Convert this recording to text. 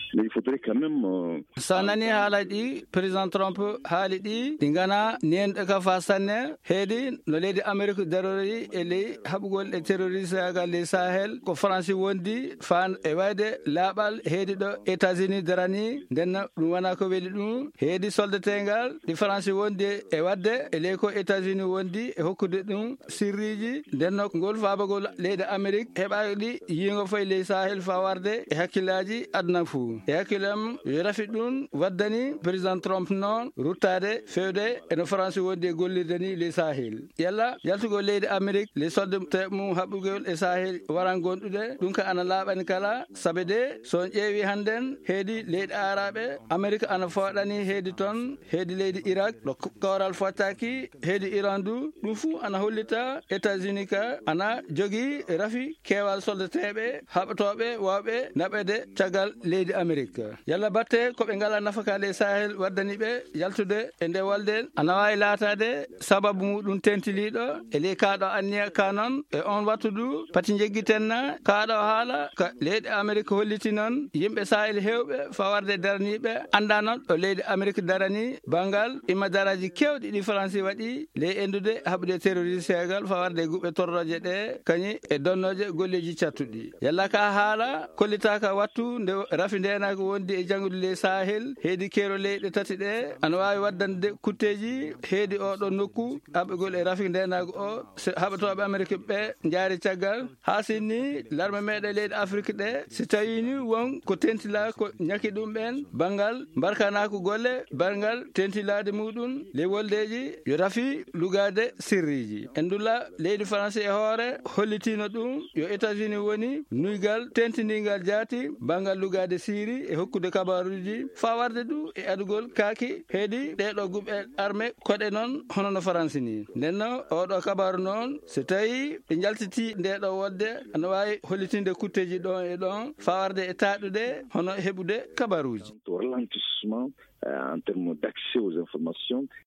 Mais il faudrait quand même... sanani haalaɗi président Trump haaliɗi ɗi gana nenɗo ka fa sanne heedi no leydi Amérique darori e ley haɓugol e terroriste agal ley Sahel ko France wondi fan e wayde laaɓal heedi ɗo États-Unis darani ndenno ɗum wona ko weeli ɗum heedi soldatengal ɗi France wondi e wadde e ley ko États-Unis wondi e hokkude ɗum sirriji ndenno ngol faabagol leydi Amérique heɓaɗi yingo foye ley Sahel fa warde e hakkillaji aduna fuu e hakkilam yo rafi ɗum waddani président Trump noon ruttade fewde eno France wondi e gollirde ni ley Sahel yalla yaltugol leydi Amérique les soldate mum haɓɓugol e Sahel waran gonɗude ɗum ka ana laaɓani kala sabe de son ƴeewi hannden heedi leydi araɓe Amérique ana foɗani heedi toon heedi leydi Irak ɗo kawral fottaki heedi Iran du ɗum fuu ana hollita États-Unis ka ana jogii rafi keewal soldateɓe haɓatoɓe wawɓe naɓede caggal leydi Amérique yalla batte koɓe ngala nafaka ley Sahel waddani ɓe yaltude e nde walde ana wawi laatade sababu muɗum tentiliɗo e ley kaɗo anniya ka noon e on wattu du pati jeggitenna kaɗo haala ka leydi Amérique holliti noon yimɓe Sahel hewɓe fawarde daraniɓe anda noon ɗo leydi Amérique darani bangal imma daraji kewɗi ɗi France waɗi ley endude haɓude terroriste gal fawarde guɓɓe torroje ɗe kañi e donnoje golleji cattuɗi yalla ka haala kollitaka wattu nde rafi ndenako wondi e janggude ley Sahel heedi kero leyɗe tati ɗe ana wawi waddande kutteji heedi oɗo nokku haɓɓugol e rafi ndenako o haɓatoɓe Amérique ɓe jaari caggal ha sinni larme meɗe leydi Afrique ɗe si tawi ni won ko tentila ko ñaki ɗum ɓen bangal barkanako golle bangal tentilade muɗum ley woldeji yo rafi lugade sirriji en dulla leydi France e hoore hollitino ɗum yo États-Unis woni nuygal tentinigal jaati bangal lugade siri e hokkude kabaruji fa warde du e adugol kaaki heedi ɗeɗo guɓɓe armé koɗe noon hono no France ni ndenno oɗo kabaru noon so tawi ɓe jaltiti ndeɗo wodde ana wawi hollitinde kutteji ɗon e ɗon fa warde e taɗude hono heɓude kabaruji ralentissement en termes d'accès aux informations